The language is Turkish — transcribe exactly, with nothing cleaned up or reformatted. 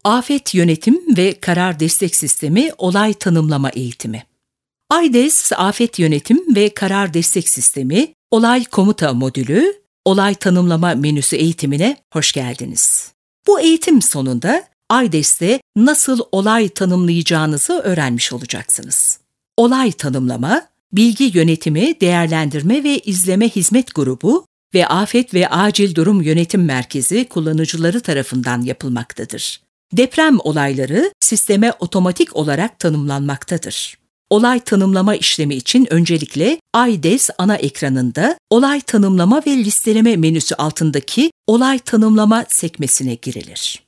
Afet Yönetim ve Karar Destek Sistemi Olay Tanımlama Eğitimi. AYDES Afet Yönetim ve Karar Destek Sistemi Olay Komuta Modülü, Olay Tanımlama Menüsü eğitimine hoş geldiniz. Bu eğitim sonunda AYDES'te nasıl olay tanımlayacağınızı öğrenmiş olacaksınız. Olay tanımlama, bilgi yönetimi, değerlendirme ve izleme hizmet grubu ve Afet ve Acil Durum Yönetim Merkezi kullanıcıları tarafından yapılmaktadır. Deprem olayları sisteme otomatik olarak tanımlanmaktadır. Olay tanımlama işlemi için öncelikle AYDES ana ekranında Olay Tanımlama ve Listeleme menüsü altındaki Olay Tanımlama sekmesine girilir.